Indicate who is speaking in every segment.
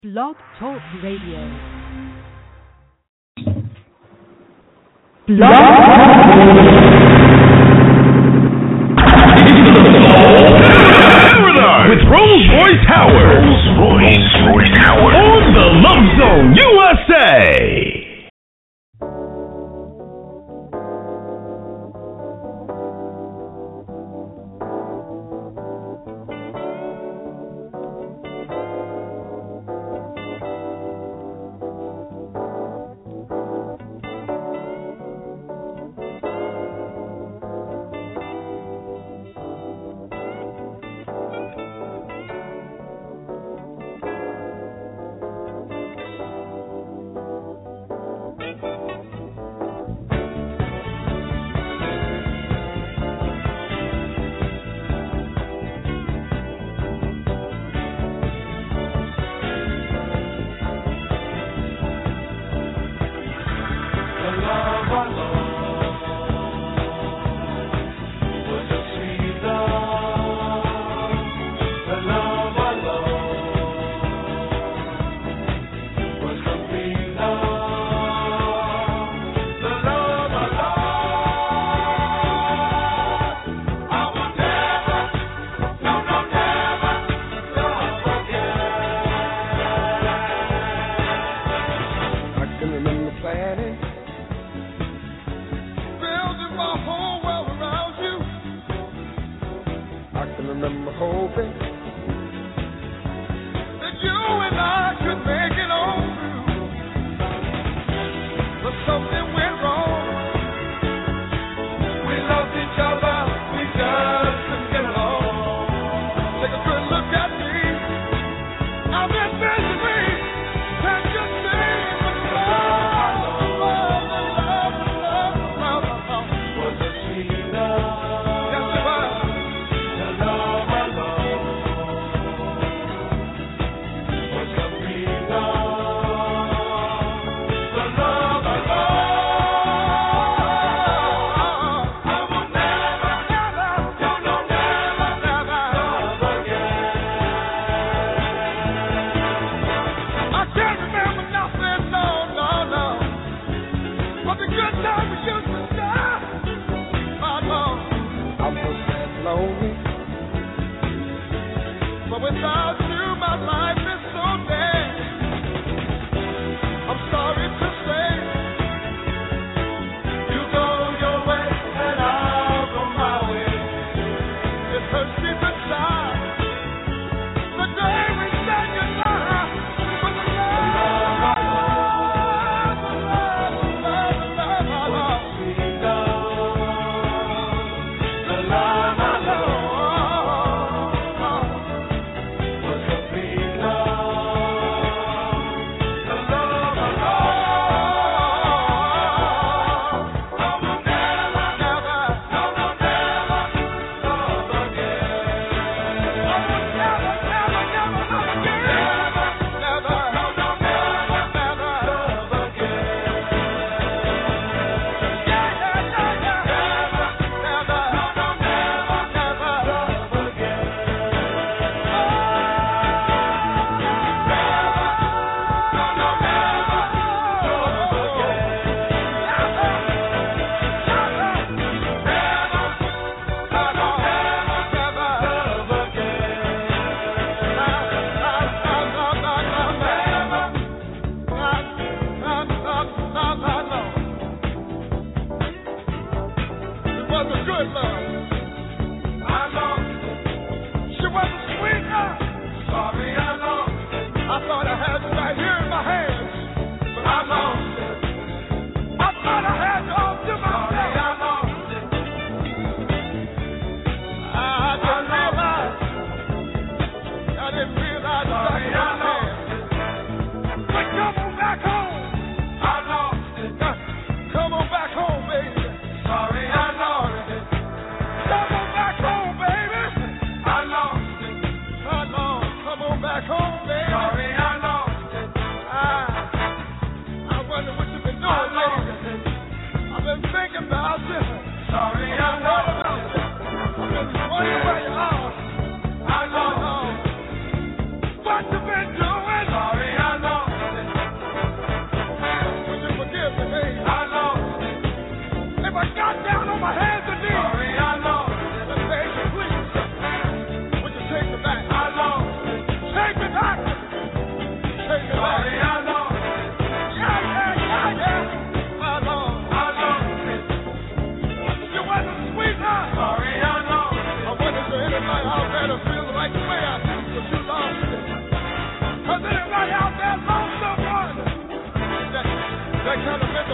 Speaker 1: Blog Talk Radio. Blog
Speaker 2: with Rolls Royce Howard. Rolls-Royce Howard. On the Love Zone USA.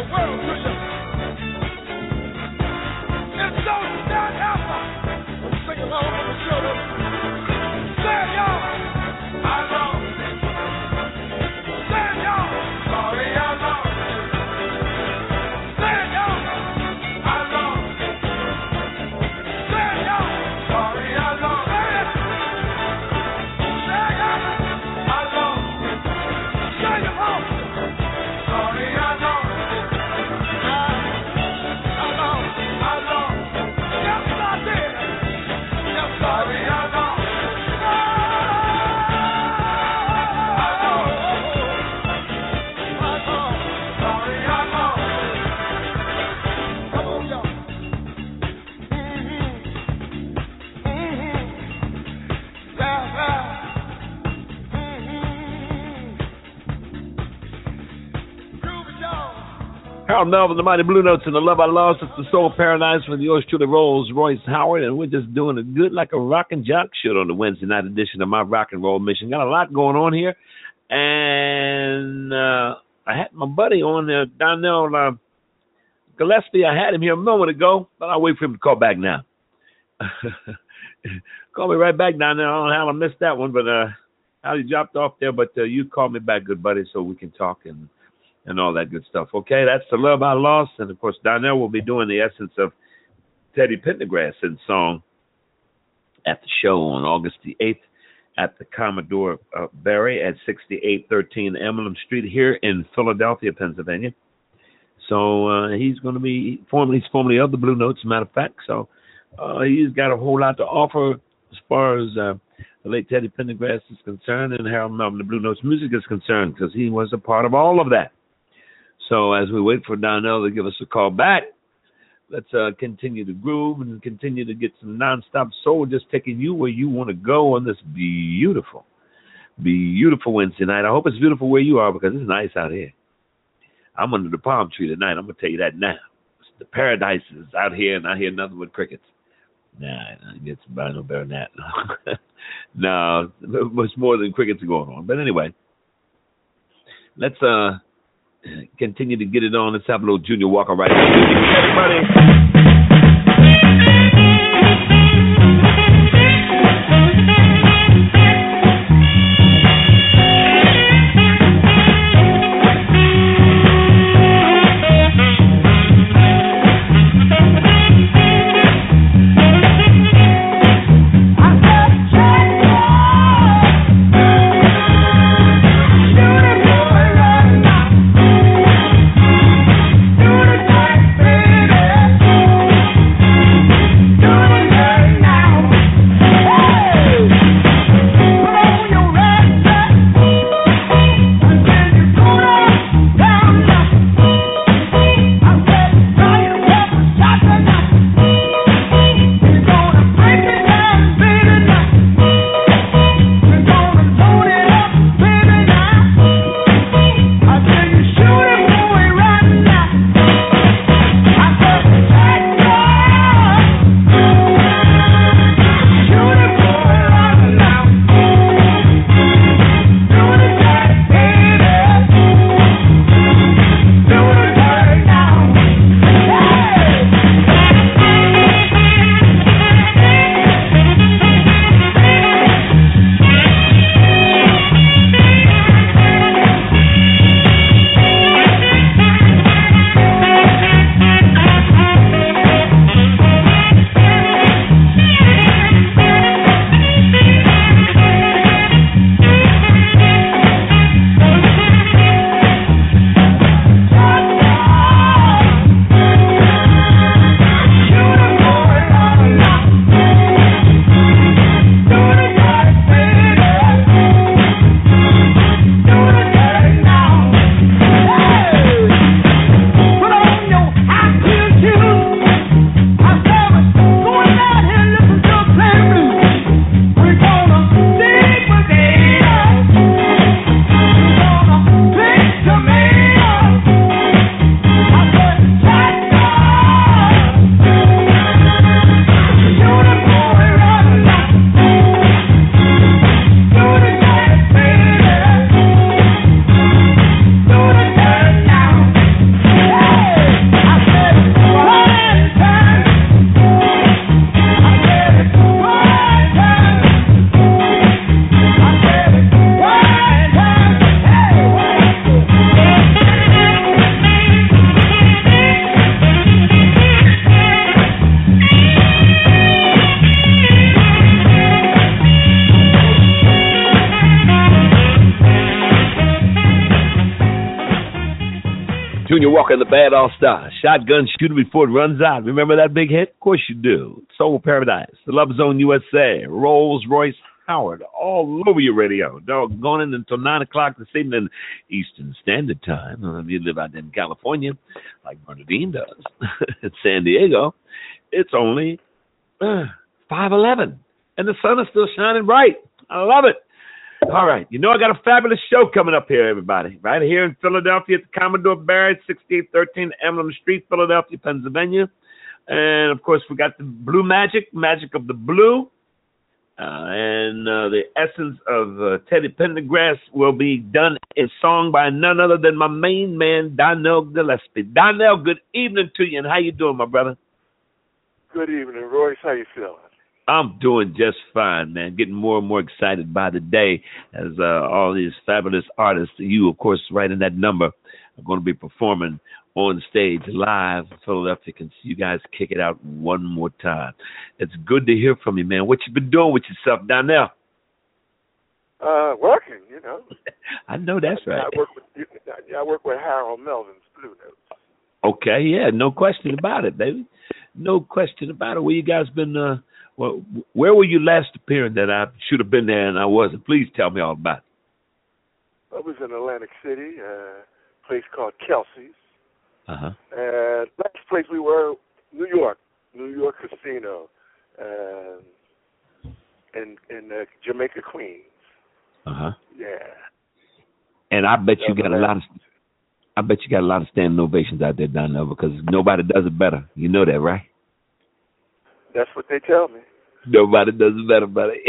Speaker 3: Harold Melvin, the Mighty Blue Notes, and the Love I Lost. It's the Soul Paradise with yours truly, Rolls Royce Howard, and we're just doing it good like a rock and jock should on the Wednesday night edition of my rock and roll mission. Got a lot going on here, and I had my buddy on there, Donnell Gillespie. I had him here a moment ago, but I'll wait for him to call back now. Call me right back, Donnell. I don't know how I missed that one, but how he dropped off there, but you call me back, good buddy, so we can talk and all that good stuff. Okay, that's The Love I Lost. And, of course, Donnell will be doing the essence of Teddy Pendergrass's song at the show on August the 8th at the Commodore Barry at 6813 Emblem Street here in Philadelphia, Pennsylvania. So he's going to be formerly of the Blue Notes, as a matter of fact. So he's got a whole lot to offer as far as the late Teddy Pendergrass is concerned and Harold Melvin, the Blue Notes music is concerned, because he was a part of all of that. So as we wait for Donnell to give us a call back, let's continue to groove and continue to get some nonstop soul, just taking you where you want to go on this beautiful, beautiful Wednesday night. I hope it's beautiful where you are, because it's nice out here. I'm under the palm tree tonight. I'm going to tell you that now. The paradise is out here, and I hear nothing but crickets. Nah, it's by no better than that. No, much more than crickets going on. But anyway, let's continue to get it on. Let's have a little Junior Walker right now. Everybody.
Speaker 4: Baby
Speaker 3: Junior Walker and the Bad All-Star. Shotgun shooter before it runs out. Remember that big hit? Of course you do. Soul Paradise, The Love Zone USA, Rolls-Royce Howard, all over your radio. Doggone it until 9 o'clock this evening, Eastern Standard Time. If you live out in California, like Bernadine does, in San Diego, it's only 5:11, and the sun is still shining bright. I love it. All right. You know I got a fabulous show coming up here, everybody. Right here in Philadelphia at the Commodore Barrett, 6813 Emblem Street, Philadelphia, Pennsylvania. And, of course, we got the Blue Magic of the Blue. And the essence of Teddy Pendergrass will be done in song by none other than my main man, Donnell Gillespie. Donnell, good evening to you, and how you doing, my brother?
Speaker 4: Good evening, Royce. How you feeling?
Speaker 3: I'm doing just fine, man. Getting more and more excited by the day as all these fabulous artists, you, of course, right in that number, are going to be performing on stage live in Philadelphia. Can see you guys kick it out one more time. It's good to hear from you, man. What you been doing with yourself down there?
Speaker 4: Working, you know.
Speaker 3: I know that's right.
Speaker 4: I work with Harold Melvin's Blue Notes.
Speaker 3: Okay, yeah, no question about it, baby. No question about it. Where you guys been? Well, where were you last appearing that I should have been there and I wasn't? Please tell me all about it.
Speaker 4: I was in Atlantic City, a place called Kelsey's.
Speaker 3: Uh-huh.
Speaker 4: And last place we were, New York Casino, in Jamaica, Queens.
Speaker 3: Uh-huh.
Speaker 4: Yeah.
Speaker 3: And I bet you got a lot of standing ovations out there down there because nobody does it better. You know that, right?
Speaker 4: That's what they tell me.
Speaker 3: Nobody does it better, buddy.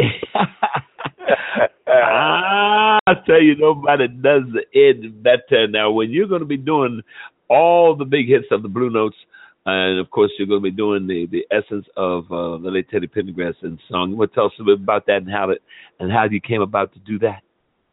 Speaker 3: I tell you, nobody does it better. Now, when you're going to be doing all the big hits of the Blue Notes, and of course, you're going to be doing the essence of the late Teddy Pendergrass and song. You want to tell us a bit about that and how you came about to do that?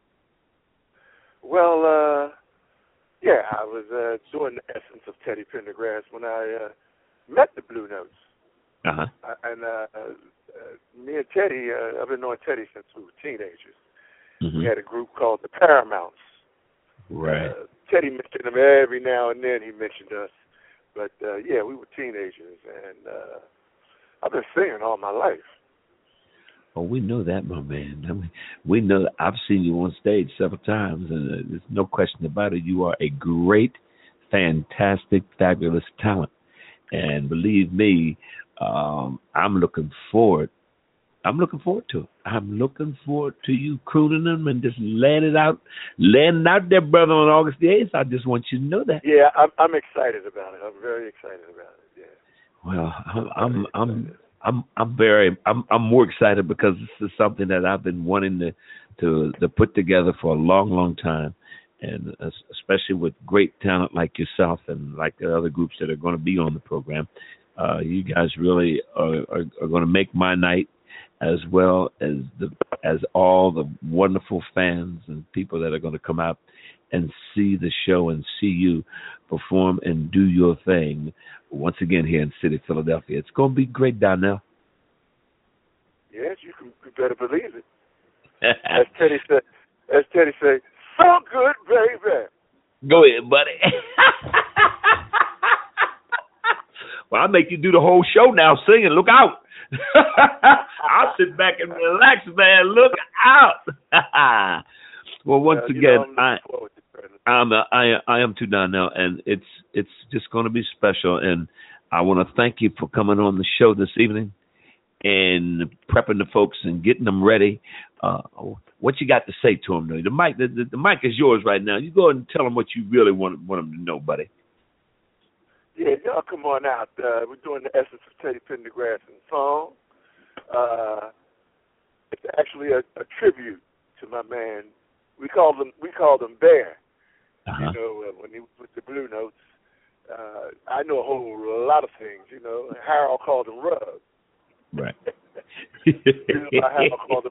Speaker 4: Well, yeah, I was doing the essence of Teddy Pendergrass when I met the Blue Notes.
Speaker 3: Uh-huh.
Speaker 4: And me and Teddy, I've been knowing Teddy since we were teenagers.
Speaker 3: Mm-hmm.
Speaker 4: We had a group called the Paramounts.
Speaker 3: Right.
Speaker 4: Teddy mentioned them every now and then. He mentioned us. But, yeah, we were teenagers. And I've been singing all my life.
Speaker 3: Oh, we know that, my man. I mean, we know that. I've seen you on stage several times, and there's no question about it. You are a great, fantastic, fabulous talent. And believe me, I'm looking forward to it. I'm looking forward to you crooning them and just laying it out there, brother, on August the 8th. I just want you to know that.
Speaker 4: Yeah, I'm excited about it. I'm very excited about it. Yeah.
Speaker 3: Well, I'm more excited because this is something that I've been wanting to put together for a long, long time. And especially with great talent like yourself and like the other groups that are going to be on the program, you guys really are going to make my night, as well as all the wonderful fans and people that are going to come out and see the show and see you perform and do your thing once again here in the city of Philadelphia. It's going to be great, Donnell.
Speaker 4: Yes, you better believe it. As Teddy said, so good, baby.
Speaker 3: Go ahead, buddy. Well, I'll make you do the whole show now singing. Look out. I'll sit back and relax, man. Look out. Well, once again, I am too, Donnell, and it's just going to be special. And I want to thank you for coming on the show this evening and prepping the folks and getting them ready. What you got to say to them? The mic is yours right now. You go ahead and tell them what you really want them to know, buddy.
Speaker 4: Yeah, y'all come on out. We're doing the essence of Teddy Pendergrass and song. It's actually a tribute to my man. We called him Bear.
Speaker 3: Uh-huh.
Speaker 4: You know, when he was with the Blue Notes. I know a whole lot of things. You know, Harold called him Rub.
Speaker 3: Right.
Speaker 4: Reason why Harold called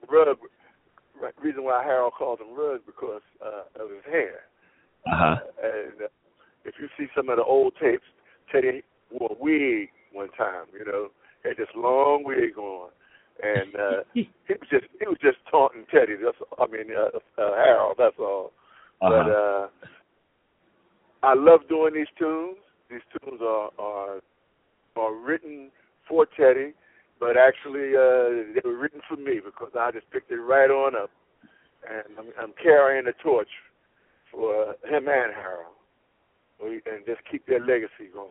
Speaker 4: him Rub because of his hair.
Speaker 3: Uh-huh.
Speaker 4: And if you see some of the old tapes, Teddy wore a wig one time. You know, had this long wig on, and he was just taunting Teddy. Harold. That's all.
Speaker 3: Uh-huh.
Speaker 4: But I love doing these tunes. These tunes are written for Teddy, but actually they were written for me because I just picked it right on up, and I'm carrying the torch for him and Harold, and just keep their legacy going.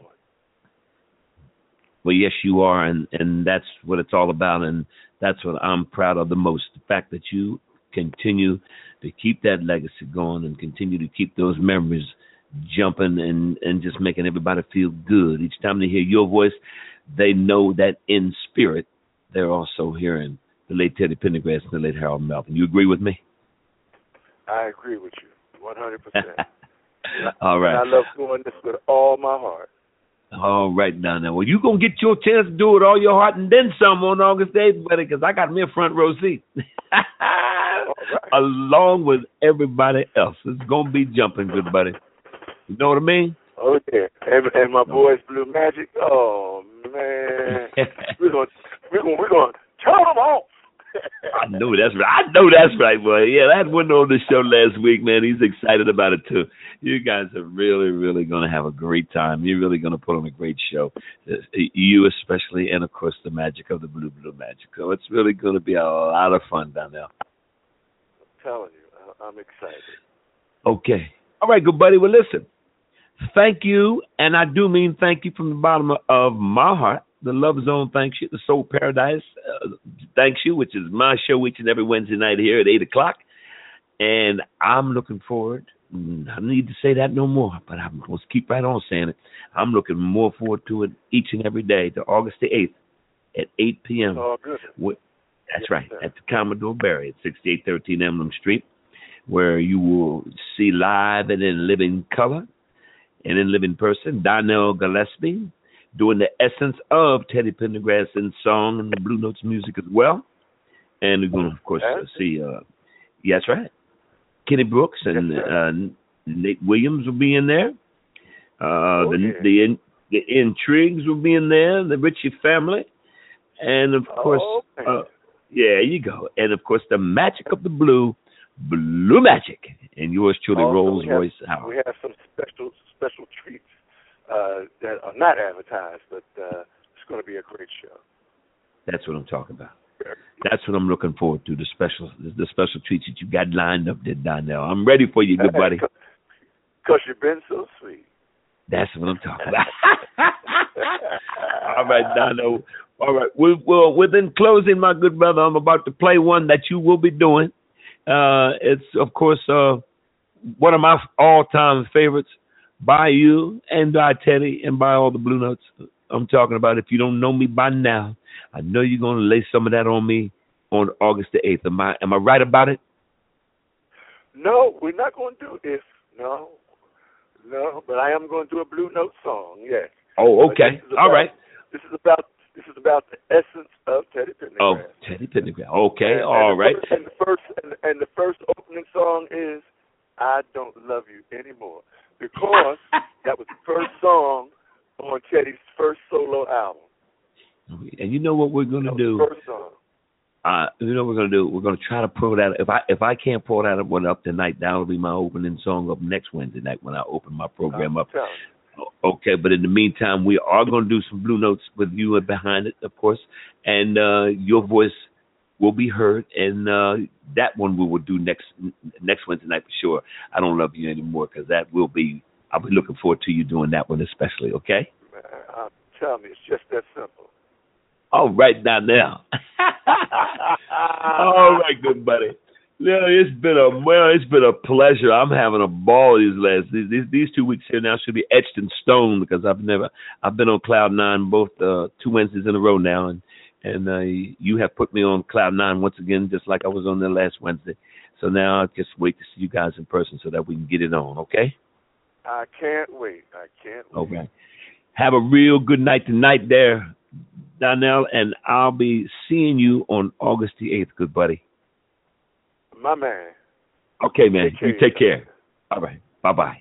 Speaker 3: Well, yes, you are, and that's what it's all about, and that's what I'm proud of the most, the fact that you continue to keep that legacy going and continue to keep those memories jumping and just making everybody feel good. Each time they hear your voice, they know that in spirit they're also hearing the late Teddy Pendergrass and the late Harold Melvin. You agree with me?
Speaker 4: I agree with you, 100%.
Speaker 3: All right.
Speaker 4: And I love doing this with all my heart.
Speaker 3: All right, now. Well, you're going to get your chance to do it all your heart and then some on August 8th, buddy, because I got me a front row seat. Right. Along with everybody else. It's going to be jumping, good buddy. You know what I mean?
Speaker 4: Oh, yeah. And my boys, Blue Magic. Oh, man. we're going to turn them off.
Speaker 3: I know that's right, boy. Yeah, that went on the show last week, man. He's excited about it too. You guys are really, really going to have a great time. You're really going to put on a great show. You especially, and of course the magic of the Blue Magic. So it's really going to be a lot of fun down there.
Speaker 4: I'm telling you, I'm excited.
Speaker 3: Okay. All right, good buddy. Well, listen. Thank you, and I do mean thank you from the bottom of my heart. The Love Zone thanks you. The Soul Paradise thanks you, which is my show each and every Wednesday night here at 8 o'clock. And I'm looking forward. I don't need to say that no more, but I'm going to keep right on saying it. I'm looking more forward to it each and every day, to August the 8th at 8 p.m.
Speaker 4: Oh, good.
Speaker 3: That's right, at the Commodore Barry at 6813 Emblem Street, where you will see live and in living color and in living person Donnell Gillespie doing the essence of Teddy Pendergrass in song and the Blue Notes music as well. And we're going to, of course, see, that's right, Kenny Brooks and Nate Williams will be in there. The Intrigues will be in there, the Ritchie family. And, of course, yeah, you go. And, of course, the magic of the Blue Magic. And yours truly, Rolls Royce Howard.
Speaker 4: We have some special treats that are not advertised, but it's going to be a great show.
Speaker 3: That's what I'm talking about. That's what I'm looking forward to, the special treats that you got lined up there, Donnell. I'm ready for you, good buddy.
Speaker 4: Because you've been so sweet.
Speaker 3: That's what I'm talking about. All right, Donnell. All right. Well, within closing, my good brother, I'm about to play one that you will be doing. It's, of course, one of my all-time favorites by you and by Teddy and by all the Blue Notes. I'm talking about If You Don't Know Me By Now. I know you're going to lay some of that on me on August the 8th. Am I right about it?
Speaker 4: No, we're not going to do If. No, but I am going to do a Blue Note song, yes.
Speaker 3: Oh, okay. All right.
Speaker 4: This is about the essence of Teddy Pendergrass.
Speaker 3: Oh, Teddy Pendergrass. Okay, all right.
Speaker 4: And the first opening song is I Don't Love You Anymore, because that was the first song on Teddy's first solo album.
Speaker 3: And you know what we're going to do?
Speaker 4: First song.
Speaker 3: You know what we're going to do? We're going to try to pull that. If I can't pull that one up tonight, that'll be my opening song up next Wednesday night when I open my program up. Okay, but in the meantime, we are going to do some Blue Notes with you behind it, of course, and your voice will be heard, and that one we will do next Wednesday night for sure. I Don't Love You Anymore, because I'll be looking forward to you doing that one especially, okay?
Speaker 4: Tell me, it's just that simple.
Speaker 3: All right, now. All right, good buddy. Yeah, it's been a pleasure. I'm having a ball these 2 weeks here now should be etched in stone, because I've been on Cloud 9 both 2 Wednesdays in a row now, and you have put me on Cloud 9 once again, just like I was on there last Wednesday. So now I just wait to see you guys in person so that we can get it on, okay?
Speaker 4: I can't wait.
Speaker 3: Okay. Have a real good night tonight there, Donnell, and I'll be seeing you on August the 8th, good buddy.
Speaker 4: My man.
Speaker 3: Okay, man. You take care. All right. Bye-bye.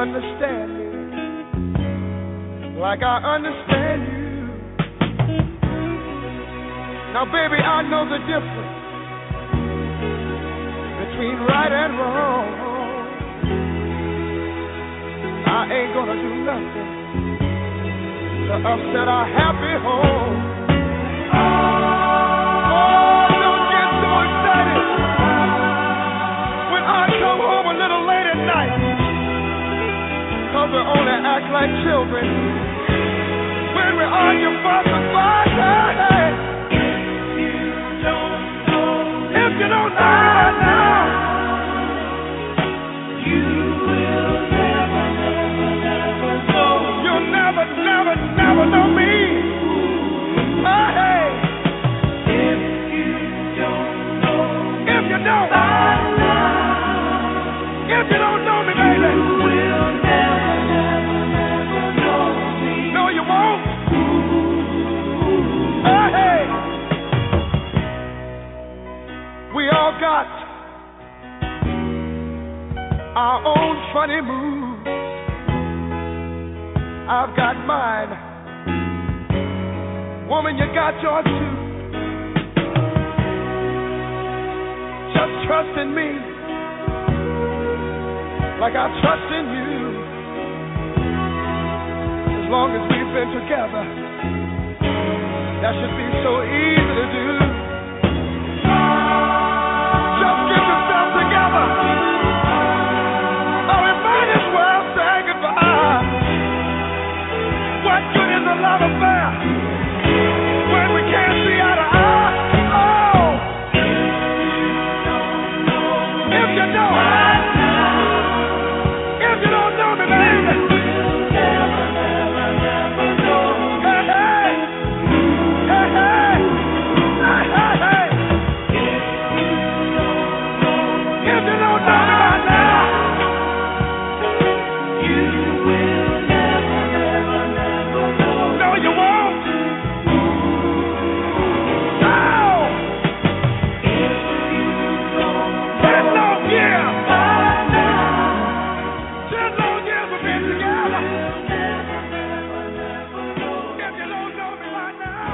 Speaker 5: understand me like I understand you. Now, baby, I know the difference between right and wrong. I ain't gonna do nothing to upset our happy home. Oh, don't get so excited when I come home a little late at night, 'cause we only act like children when we argue, fuss, and fight. Hey, if you don't know right now, you will never know. You'll never know me. Oh, hey. If you don't know me, baby, you will never know me. No, you won't. Oh, hey. We all got our own funny moves. I've got mine. Woman, you got yours too. Just trust in me like I trust in you. As long as we've been together, that should be so easy to do. Just get yourself together, or we might as well say goodbye. What good is a love affair when we can't see eye to eye? Oh, if you don't know me, baby, never know. Hey, hey, hey, hey, hey, hey. If you don't know me right now, you will never know. No, you won't. No. If you don't know 10 long years. 10 long years we've been together. If you don't know me right now,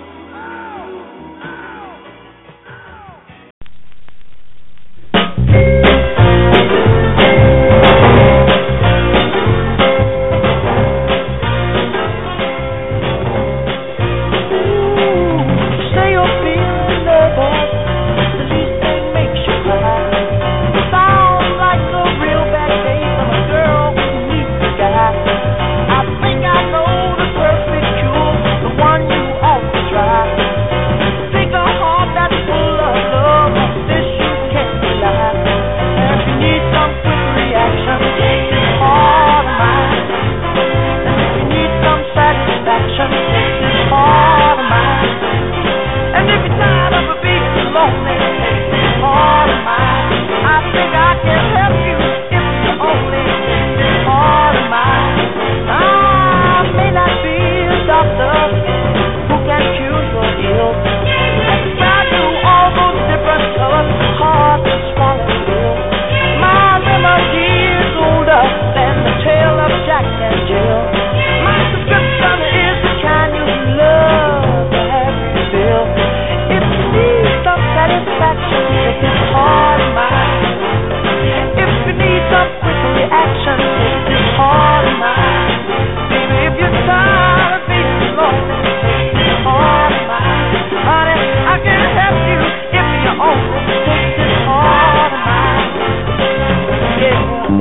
Speaker 6: Say you're feeling nervous, the least thing makes you cry. Sounds like a real bad day from a girl who needs a guy. I think I know the perfect cure, the one you ought to try. Take a heart that's full of love, this you can't deny. And if you need some quick reaction, take this heart of mine. And if you need some satisfaction, take this heart of mine. And if you're tired of being lonely, take this heart of mine. I think I can help you if you only take this heart of mine. I may not be a doctor who can cure your ills. I describe you all those different colors, hard to swallow pills. My remedy is older than the tale of Jack and Jill. My prescription is the kind you love to have you feel. If you need some satisfaction, take this heart of mine. If you need some quick reaction, take this heart of mine. Baby, if you're tired of being lonely, take this heart of mine. Honey, I can help you if you only take this heart of mine. Yeah.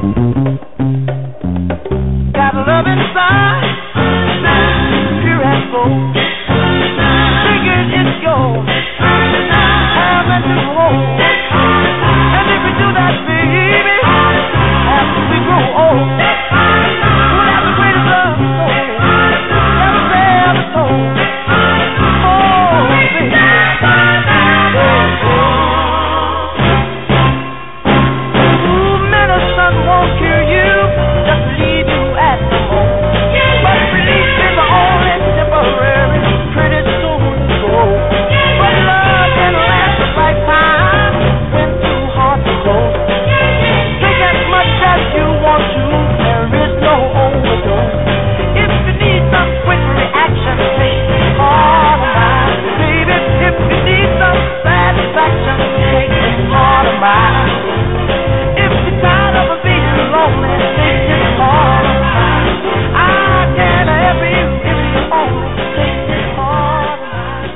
Speaker 6: Got love inside, pure as gold. Figure it's yours, have it to hold. And if we do that, baby, after we grow old, we'll have the greatest love story ever told. Oh, baby. Ooh, medicine won't cure you, just leave you at the home. But relief is only temporary.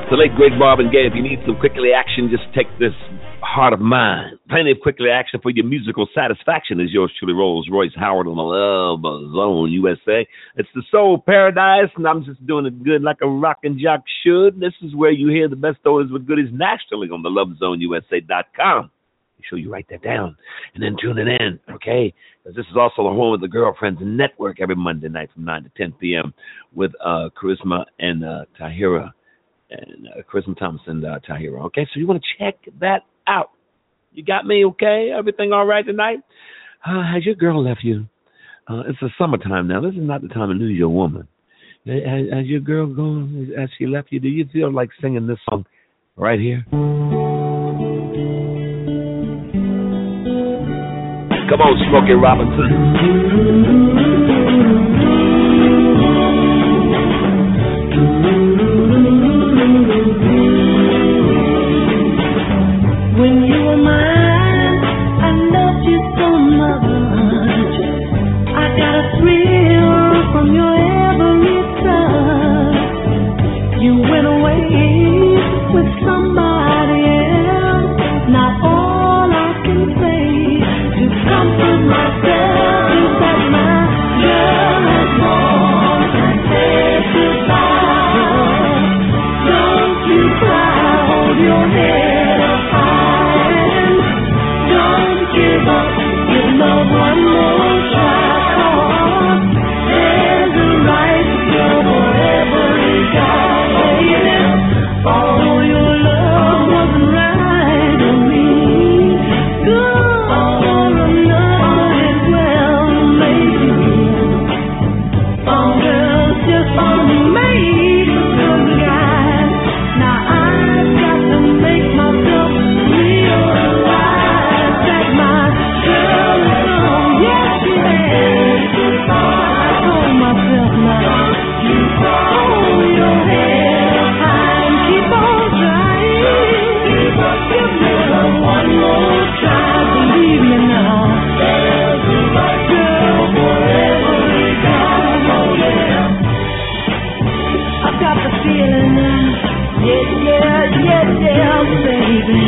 Speaker 3: The late great Marvin Gaye. If you need some quickly action, just take this heart of mine. Plenty of quickly action for your musical satisfaction as yours truly rolls. Royce Howard on the Love Zone USA. It's the Soul Paradise, and I'm just doing it good like a rockin' jock should. This is where you hear the best oldies with goodies nationally on the LoveZoneUSA.com. Make sure you write that down and then tune it in, okay? Because this is also the home of the Girlfriends Network every Monday night from 9 to 10 p.m. with Charisma and Tahira. And Charisma Thomas and Tahira. Okay, so you want to check that out. You got me, okay? Everything all right tonight? Has your girl left you? It's the summertime now. This is not the time to lose your woman. Has your girl gone? Has she left you? Do you feel like singing this song right here? Come on, Smokey Robinson.
Speaker 6: When you were mine, I loved you so much. I got a thrill from your every touch. You went away with somebody else. Not all I can say to comfort myself is that my girl has gone and said goodbye. Don't you cry, hold your head. One more try, there's a right girl for every guy. Although your love wasn't right to me, good for another as well, maybe. Some girls just aren't made for good guys. Now I've got to make myself realize that my girl is gone. Yes, she has. I told myself now, you hold your head high and keep on trying. Give me one more try, believe me now. There's a right girl for every guy. Oh yeah, I've got the feeling now. Yeah, baby.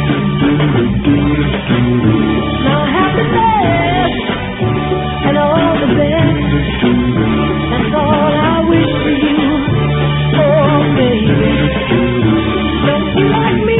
Speaker 6: Now happiness and all the best. That's all I wish for you. Oh, baby. Don't you like me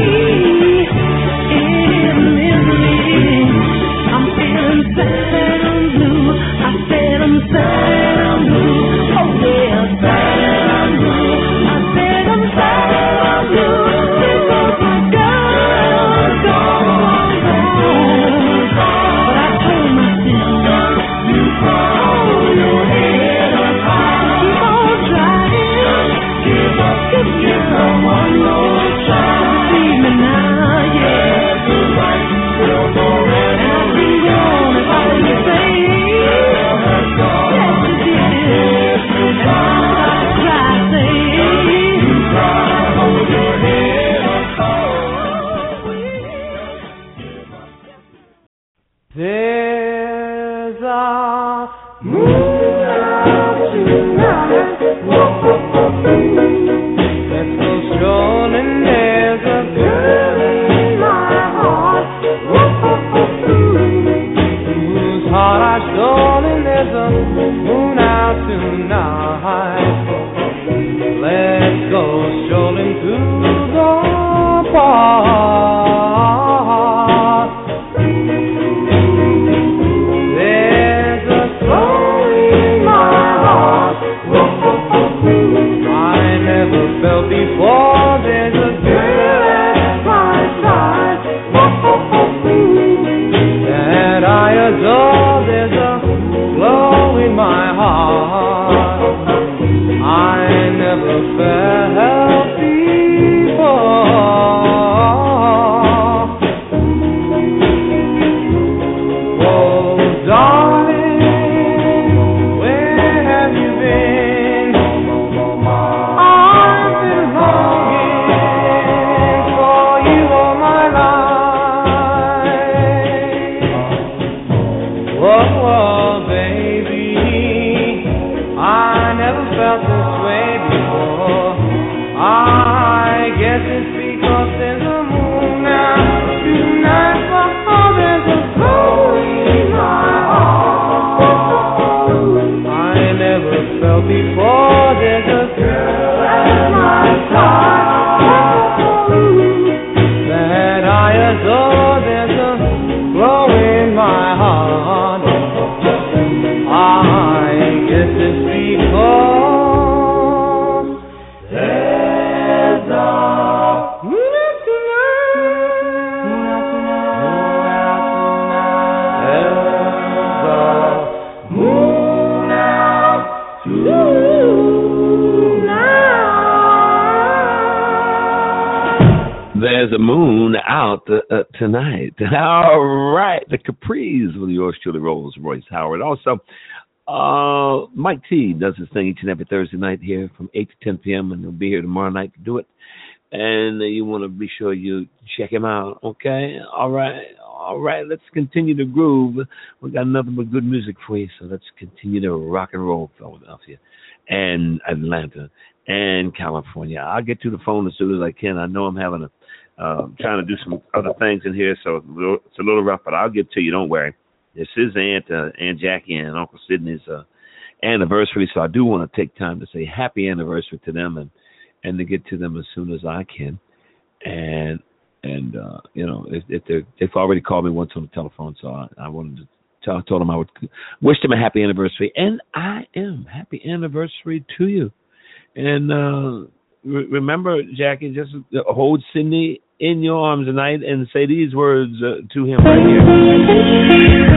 Speaker 6: in misery? I'm feeling sad and blue. I said I'm sad and blue. Oh, yeah, sad and blue. I said I'm sad and blue. Because my girl's gone. But I told myself, you hold your head up high. Keep on trying. Give her one more try. Believe me now, yeah. The right girl for it. And I've been gone if I was saying. Yes, you did. And I cry, saying, you cry, hold your head up high. There's a moon out tonight. Let's go strolling. There's a girl in my heart. Whose heart I've stolen. There's a moon out tonight. Let's go strolling through the park. There's a song in my heart I never felt before. There's a girl at my side that I adore. There's a glow in my heart I never felt before. Oh, darling, where have you been? I've been longing for you all my life. Oh, baby, I never felt this way before.
Speaker 3: there's a moon out tonight. All right. The Capris with yours truly, Rolls-Royce Howard. Also, Mike T does his thing each and every Thursday night here from 8 to 10 p.m. and he'll be here tomorrow night to do it. And you want to be sure you check him out, okay? All right. Let's continue to groove. We got nothing but good music for you, so let's continue to rock and roll, Philadelphia and Atlanta and California. I'll get to the phone as soon as I can. I know I'm having trying to do some other things in here, so it's a little rough, but I'll get to you. Don't worry. This is Aunt Jackie and Uncle Sidney's anniversary, so I do want to take time to say happy anniversary to them and to get to them as soon as I can. And you know, if they've already called me once on the telephone, so I wanted to told them I would wish them a happy anniversary, and I am. Happy anniversary to you. And remember, Jackie, just hold Sidney in your arms tonight and say these words to him right here.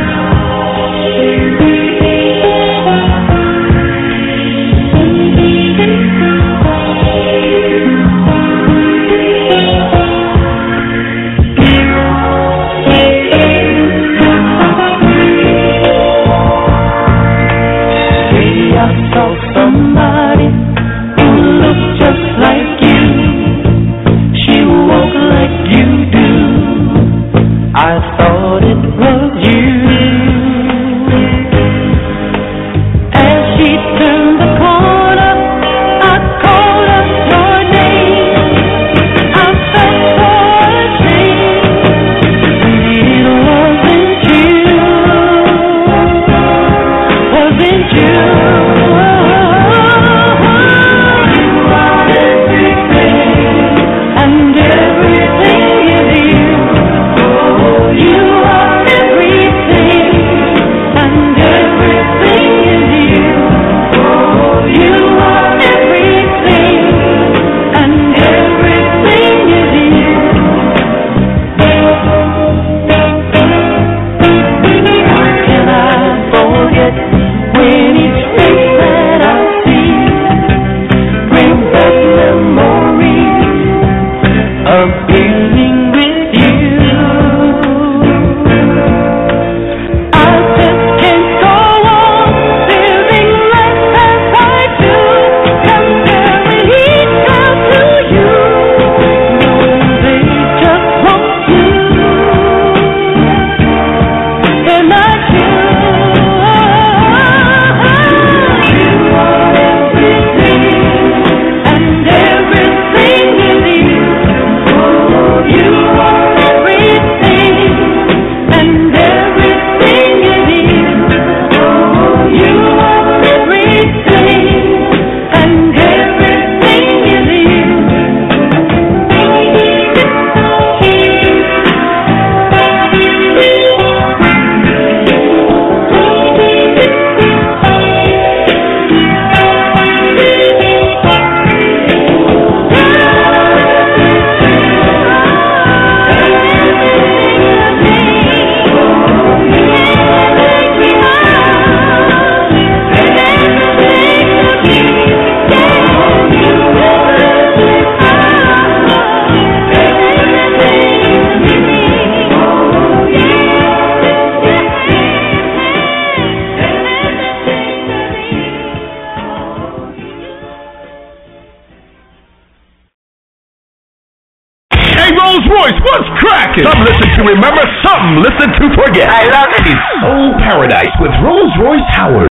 Speaker 2: Some listen to remember, some listen to forget. I love it. It's Soul Paradise with Rolls-Royce Howard.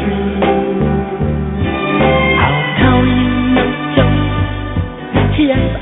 Speaker 6: Yes.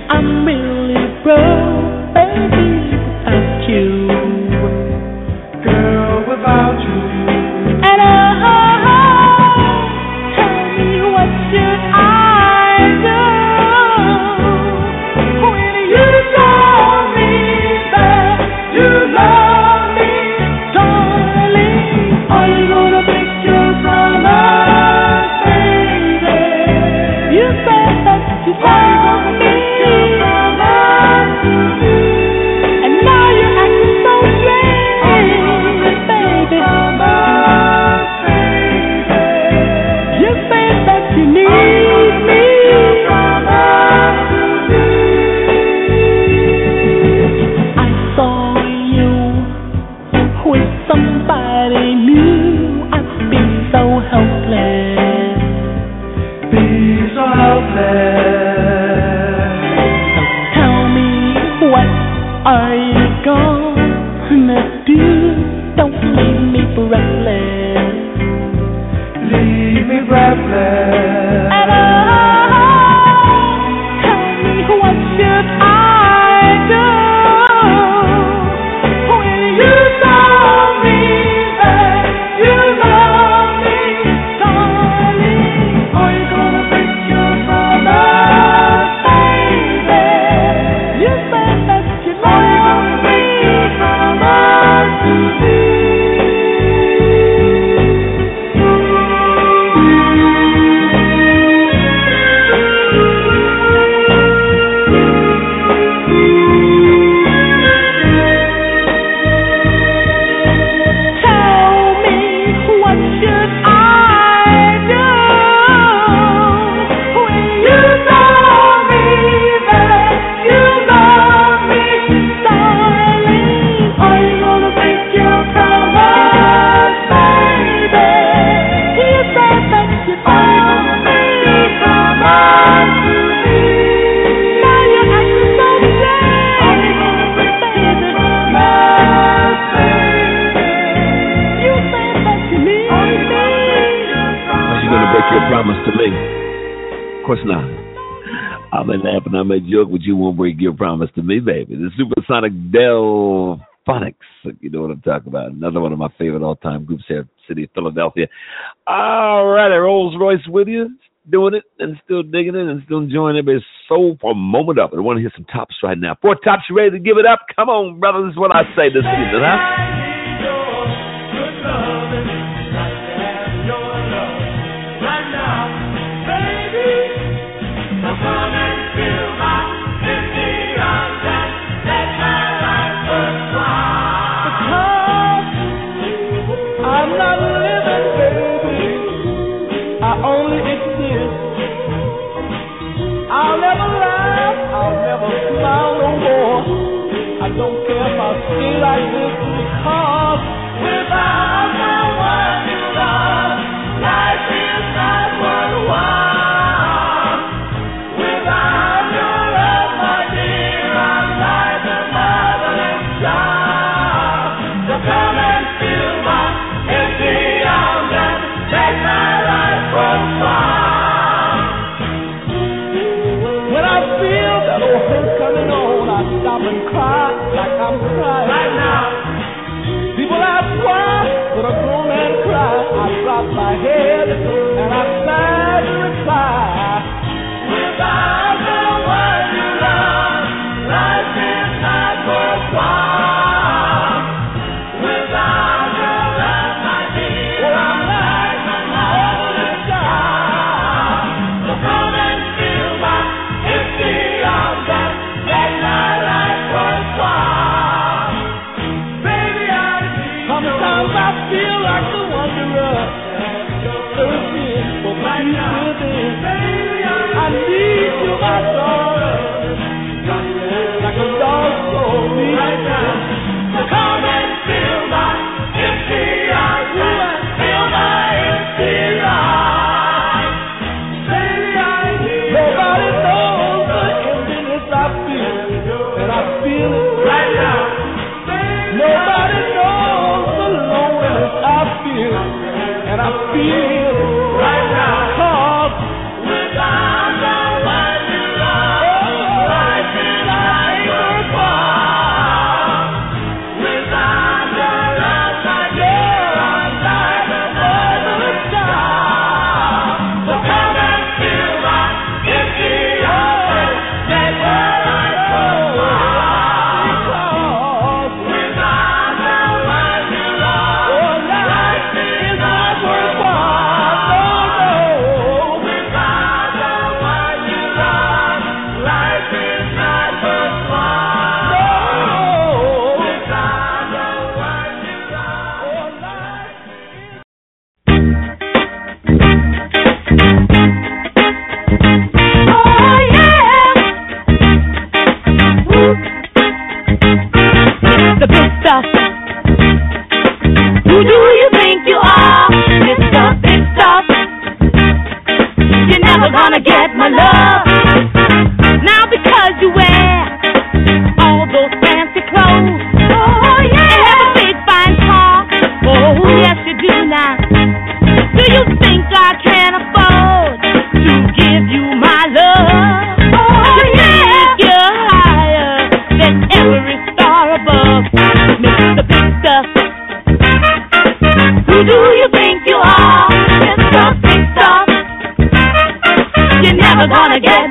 Speaker 6: gonna do? Don't leave me breathless. Leave me breathless. And tell me, what should I do when you tell me that you love me, darling? Are you gonna break your promise, baby? You said that you love me, promise to me.
Speaker 3: Promise to me. Of course not. I may laugh and I may joke, but you won't break your promise to me, baby. The Supersonic Delphonics, you know what I'm talking about. Another one of my favorite all-time groups here, city of Philadelphia. All right, Rolls Royce with you, doing it and still digging it and still enjoying everybody's soul for a moment up. I want to hear some tops right now. 4 tops, you ready to give it up? Come on, brother. This is what I say this season, huh?
Speaker 6: Like this because without the one you love, life is not worthwhile. Without your love, my dear, I'm like a motherless child. So come and fill my empty arms and make my life worthwhile. When I feel that old hurt coming on, I stop and cry like I'm crying. When a grown man cries, I drop my head and I sadly reply. Without the one you love, life is not worthwhile. Without your love, my dear, well, I'm like a motherless child. So come and fill my empty arms and make my life worthwhile. Baby, sometimes I feel like the wanderer, searching for my within. I need you, my daughter, like a dog for me. So come and fill my empty arms and fill my empty life. Nobody knows the emptiness I feel, and I feel it right now. Nobody knows the loneliness I feel, and I feel it right now. Cause without the one you love, life is not worthwhile. Without the love, my dear, I'm like a motherless child. So come and fill my empty arms and make my life worthwhile.
Speaker 1: The big stuff. Who do you think you are? Mr. Big Stuff. You're never gonna get my love. Now because you wear all those fancy clothes,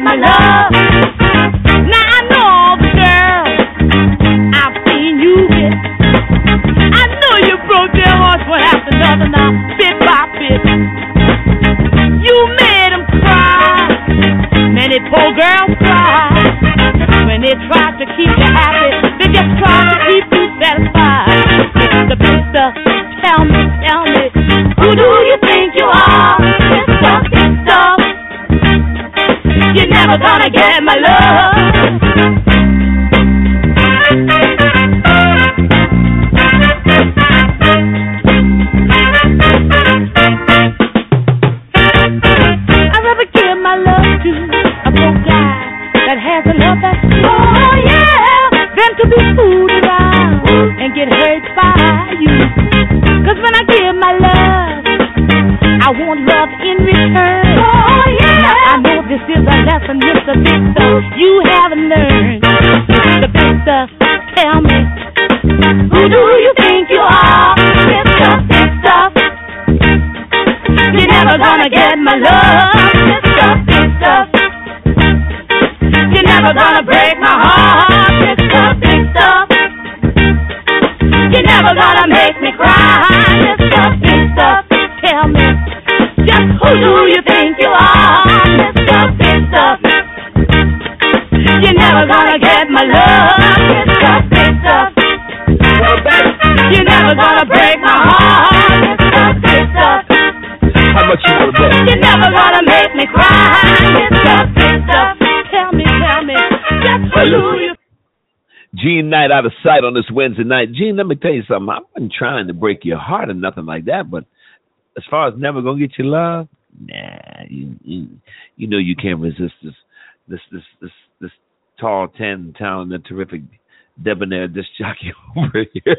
Speaker 1: my love. Now I know all the girls I've seen you with. I know you broke their hearts one after another now, bit by bit. You made them cry. Many poor girls cry. When they try to keep you happy, they just try to keep you satisfied. Mr. Mister, tell me, who do you think you are? Mister, you're never gonna get my love. I'd rather give my love to a broke guy that has a love that's, oh yeah, than to be fooled around and get hurt by you. Cause when I give my love, I want love in return. Oh yeah. Now I know this is a lesson, Mr. Victor, you haven't learned. Mr. Victor, tell me, who do you think you are? Mr. Victor, you're never gonna get my love. Mr. Victor, you're never gonna break my heart. Mr. Victor, you're never gonna make me cry. Mr. Victor, tell me, just who do you think you are? Mr. Victor, you're never gonna get my love. Mr. Victor, you're never gonna break my heart. Mr. Victor,
Speaker 3: How much you want to bet?
Speaker 1: you're never gonna make me cry. Mr. Victor, tell me, just who do you?
Speaker 3: Gene Knight Out of Sight on this Wednesday night. Gene, let me tell you something. I wasn't trying to break your heart or nothing like that, but as far as never gonna get your love, nah, you know you can't resist this tall, tan, talented, terrific, debonair disc jockey over here.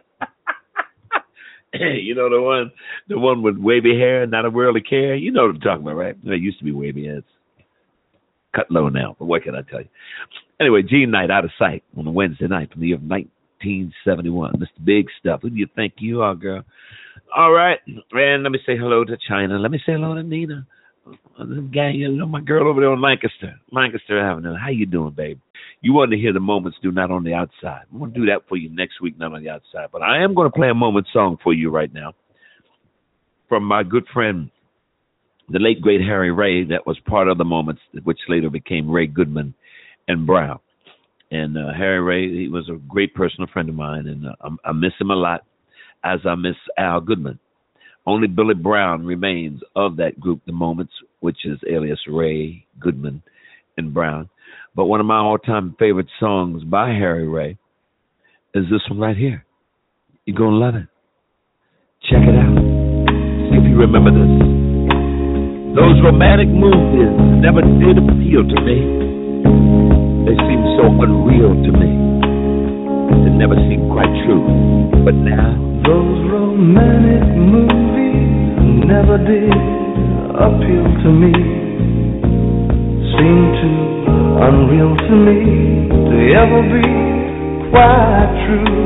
Speaker 3: You know the one with wavy hair, not a world of care. You know what I'm talking about, right? It used to be wavy heads. Cut low now, but what can I tell you? Anyway, Gene Knight Out of Sight on a Wednesday night from the year of 1971. Mr. Big Stuff. Who do you think you are, girl? All right, and let me say hello to China. Let me say hello to Nina. Gang, you know my girl over there on Lancaster Avenue. How you doing, babe? You want to hear the Moments Do Not on the Outside. I'm going to do that for you next week, not on the outside. But I am going to play a Moment song for you right now from my good friend, the late, great Harry Ray, that was part of the Moments, which later became Ray Goodman and Brown. And Harry Ray, he was a great personal friend of mine, and I miss him a lot, as I miss Al Goodman. Only Billy Brown remains of that group, the Moments, which is alias Ray Goodman and Brown. But one of my all-time favorite songs by Harry Ray is this one right here. You're going to love it. Check it out. See if you remember this. Those romantic movies never did appeal to me. They seemed so unreal to me. It never seemed quite true. But now,
Speaker 6: those romantic movies never did appeal to me. Seemed too unreal to me to ever be quite true.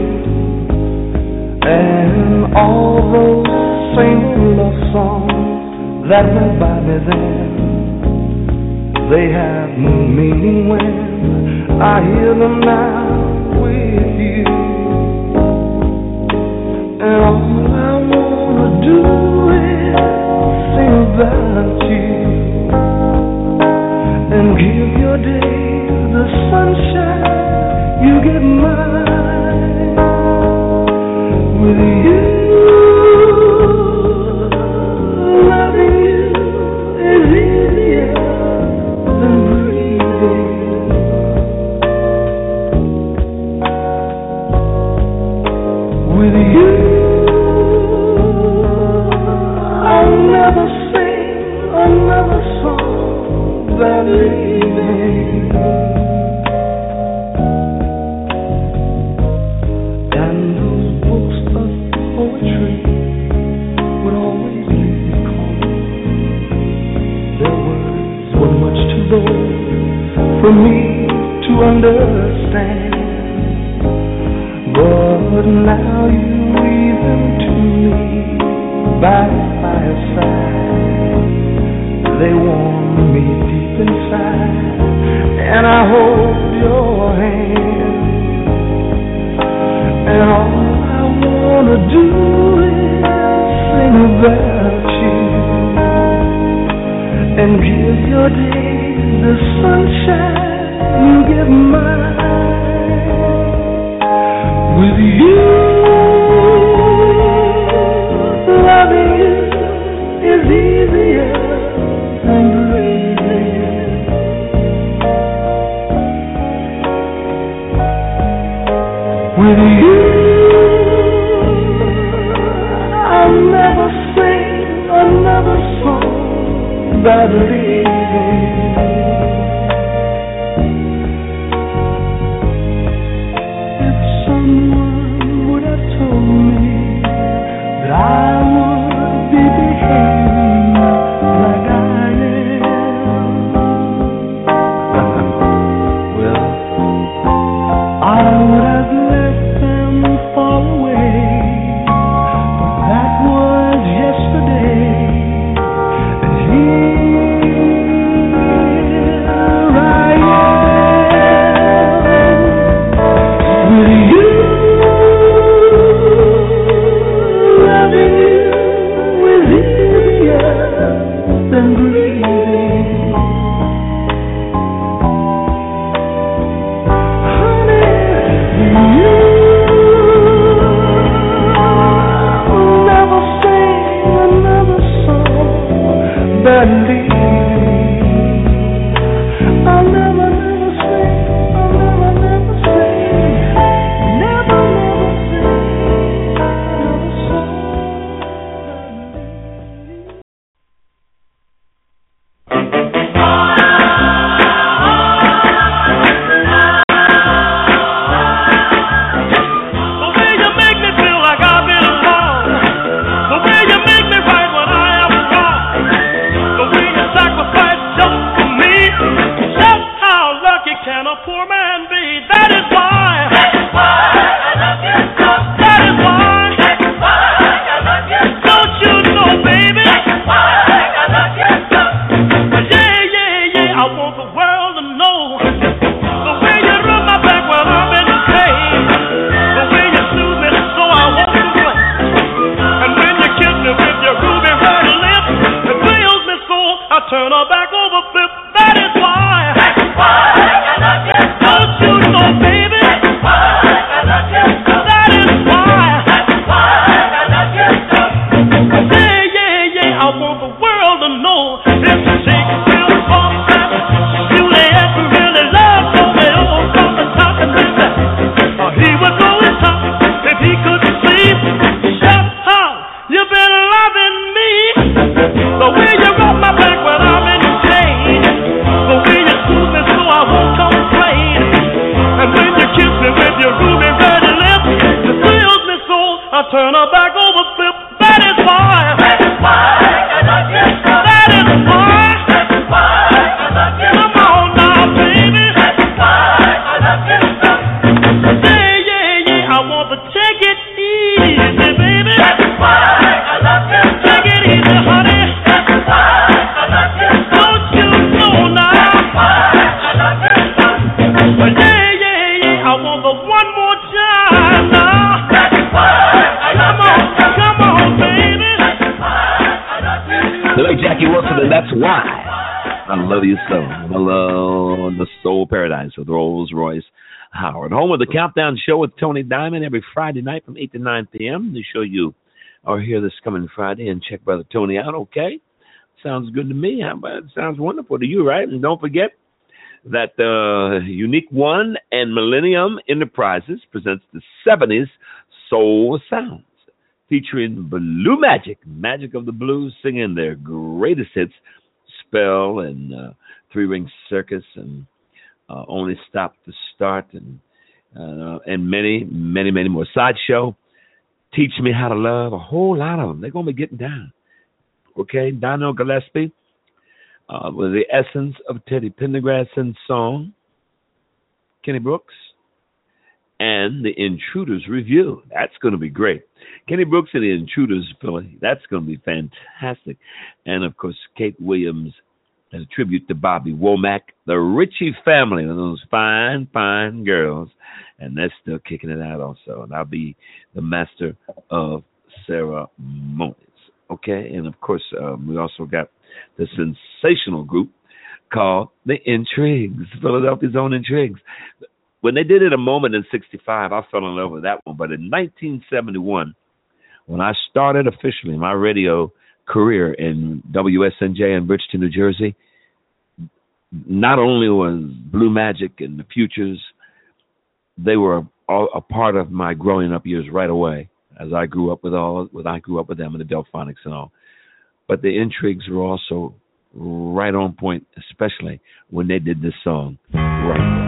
Speaker 6: And all those same love songs that went by me then, they have no meaning when I hear them now with you. And all I wanna do is sing about you and give your days the sunshine you get mine. With you, loving you is easier than breathing. With you, I'll never sing another song that leaves me. And those books of poetry would always leave me cold. Their words were much too bold for me to understand. But now you read them to me by the fireside. They warm
Speaker 5: me deep inside, and I hold your hand, and all I wanna do is sing about you and give your days the sunshine you give mine. With you, loving you is easier than breathing. With you, I'll never sing another song about leaving. If someone would have told me that I would be behaving like I am, well, I would have let them fall away. But that was yesterday, and here I am with you. Loving you is easier than breathing. Honey, you never sing another song that leaving. I'll never sing, I'll never sing, never sing another song that leaving.
Speaker 7: The way you make me feel like I've been alone. The way you make me right when I am wrong. The way you sacrifice just for me. Just how lucky can a poor man be? That is why. I love you so. That is why. I love you so. Don't you know, baby? I love you so. Yeah, yeah, yeah. I want the world to know. The way you rub my back when I'm in pain. The way you soothe me so I won't complain. And when you kiss me with your ruby red lips, it thrills me so I turn her back over flip. That is why. I love you so. Don't you know, baby? I love you so. That is why. I love you so. Yeah, yeah, yeah. I want the world to know. This Shakespeare song that Julie ever really loved Romeo from the top and then he would go and talk if he could sleep. Just how you been loving me. The way you rub my back when I'm in pain. The way you soothe me so I won't complain. And when you kiss me with your ruby red lips, it thrills me so I turn her back over flip. That is why. I love you so. That is why. I love you so. Come on now, baby. I love you so. Yeah, yeah, yeah. I want to take it easy, baby. I love you so. Take it easy, honey. I love you so. Don't you know now? I love you so. Yeah, yeah, yeah. I want the one more time now. Come on, baby. I love you so.
Speaker 3: The late Jackie Wilson, and that's why I love you so. Hello, the Soul Paradise with Rolls Royce Howard. Home of the Countdown Show with Tony Diamond every Friday night from 8 to 9 p.m. The show you are here this coming Friday, and check Brother Tony out, okay? Sounds good to me. How about it? Sounds wonderful to you, right? And don't forget that Unique One and Millennium Enterprises presents the 70s Soul Sounds, featuring Blue Magic, Magic of the Blues, singing their greatest hits, Spell and Three Ring Circus and Only Stop to Start and many, many, many more. Sideshow, Teach Me How to Love, a whole lot of them. They're going to be getting down. Okay, Donnell Gillespie with the essence of Teddy Pendergrassen's song, Kenny Brooks, and the Intruders Review. That's going to be great. Kenny Brooks and the Intruders, Philly. That's going to be fantastic. And, of course, Kate Williams as a tribute to Bobby Womack, the Ritchie family, those fine, fine girls. And they're still kicking it out also. And I'll be the master of ceremonies. Okay? And, of course, we also got the sensational group called the Intrigues, Philadelphia's own Intrigues. When they did it a moment in 65, I fell in love with that one. But in 1971, when I started officially my radio career in WSNJ in Bridgeton, New Jersey, not only was Blue Magic and the Futures, they were a part of my growing up years right away, as I grew up with them and the Delphonics and all. But the Intrigues were also right on point, especially when they did this song right.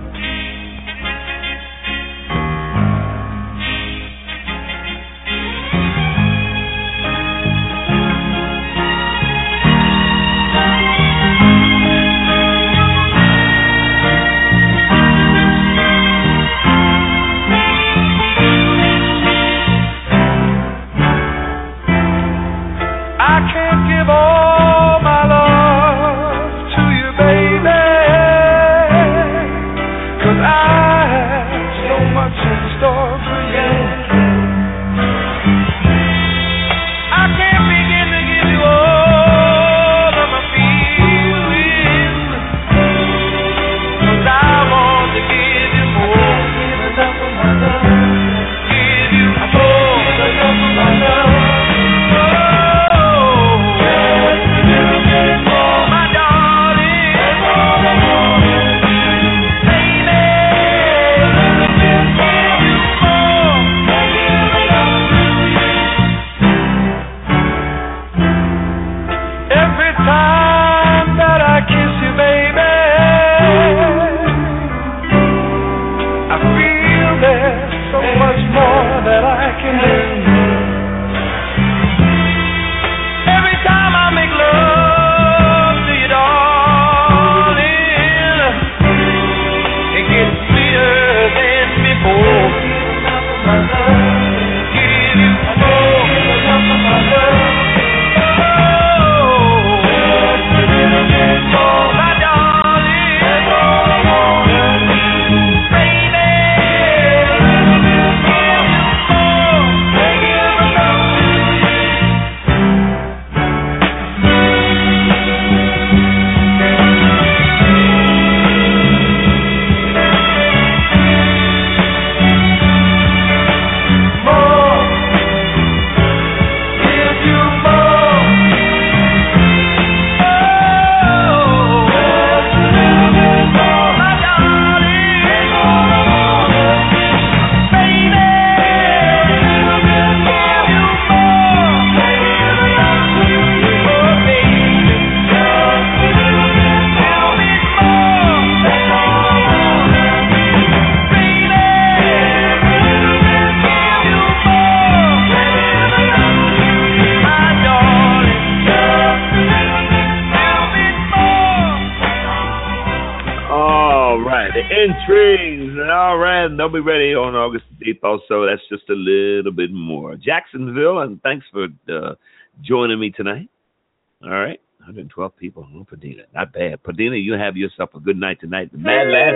Speaker 3: Intrigues. All right. They'll be ready on August 8th also. That's just a little bit more. Jacksonville, and thanks for joining me tonight. All right. 112 people. Oh, Padina. Not bad. Padina, you have yourself a good night tonight. The Mad Lads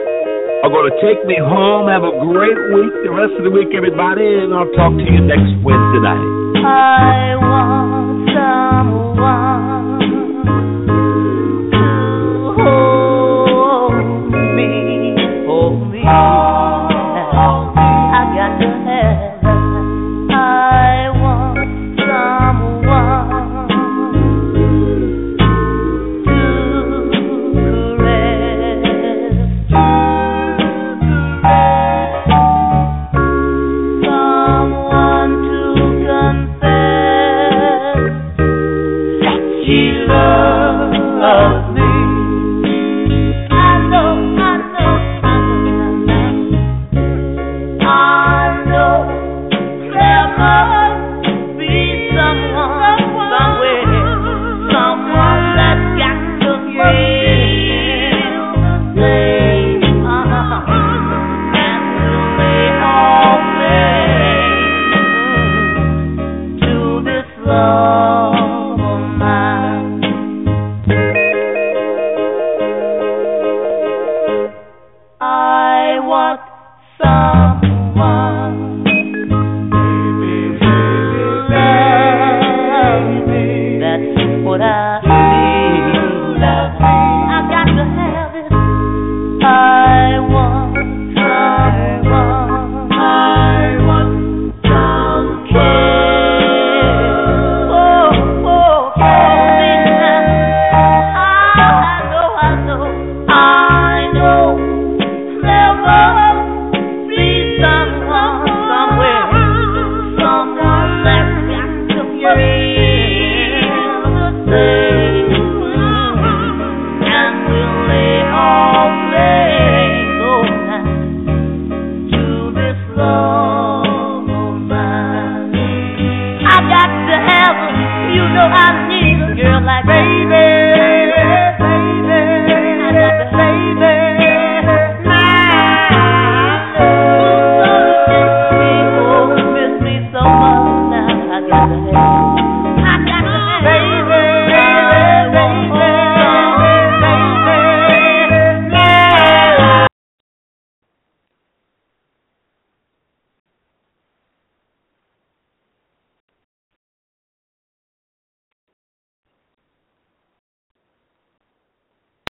Speaker 3: are going to take me home. Have a great week. The rest of the week, everybody. And I'll talk to you next Wednesday night.
Speaker 6: I want someone